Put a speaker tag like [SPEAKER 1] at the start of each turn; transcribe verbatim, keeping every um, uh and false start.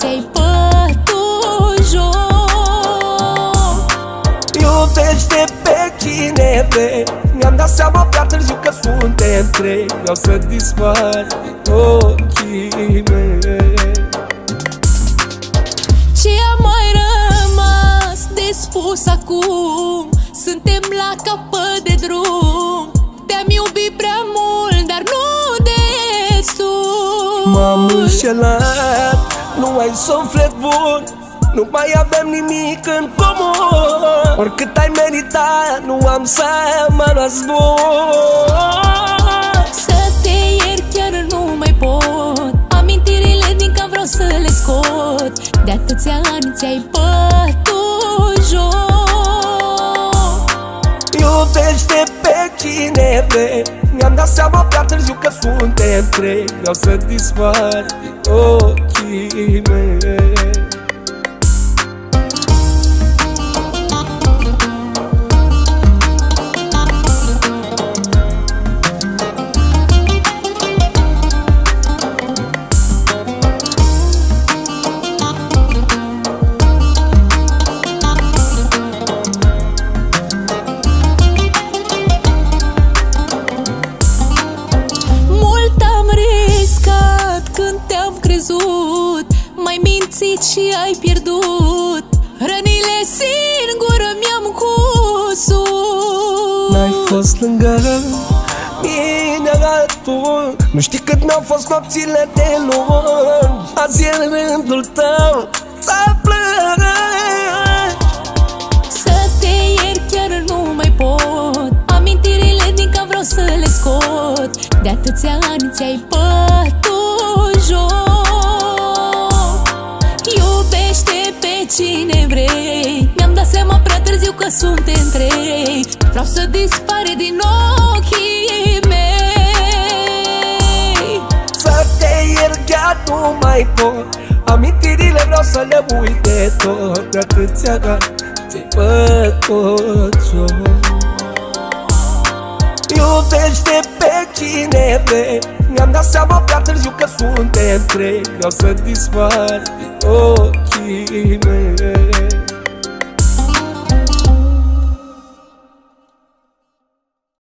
[SPEAKER 1] ți-ai bătut joc.
[SPEAKER 2] Iubește pe cine vrei, mi-am dat seama prea târziu că suntem trei. Vreau să dispari din ochii mei.
[SPEAKER 1] Ce a mai rămas de spus acum? Suntem la capăt de drum. Te-am iubit prea mult, dar nu destul.
[SPEAKER 2] M-am înșelat, nu ai suflet bun, nu mai avem nimic în comun. Oricât ai meritat, nu am să mă răzbun.
[SPEAKER 1] Să te iert chiar nu mai pot, amintirile din cap vreau să le scot. De atâția ani ți-ai bătut joc.
[SPEAKER 2] Iubește pe cine vrei, mi-am dat seama prea târziu că suntem trei. Vreau să dispari din ochii mei.
[SPEAKER 1] M-ai mințit și ai pierdut, rănile singură mi-am cusut.
[SPEAKER 2] N-ai fost lângă mine atunci, nu știi cât mi-au fost nopțile de luni. Azi e rândul tău să plângi.
[SPEAKER 1] Să te iert chiar nu mai pot, amintirile din cap vreau să le scot. De atâția ani ți-ai bătut joc. Iubește pe cine vrei, mi-am dat seama prea târziu că suntem trei. Vreau să dispare din ochii mei.
[SPEAKER 2] Să te iert chiar nu mai pot, amintirile vreau să le uit de tot. De atâția ani ți-ai bătut joc. Iubește pe cine vrei, mi-am dat seama prea târziu că suntem trei. Vreau să dispari din ochii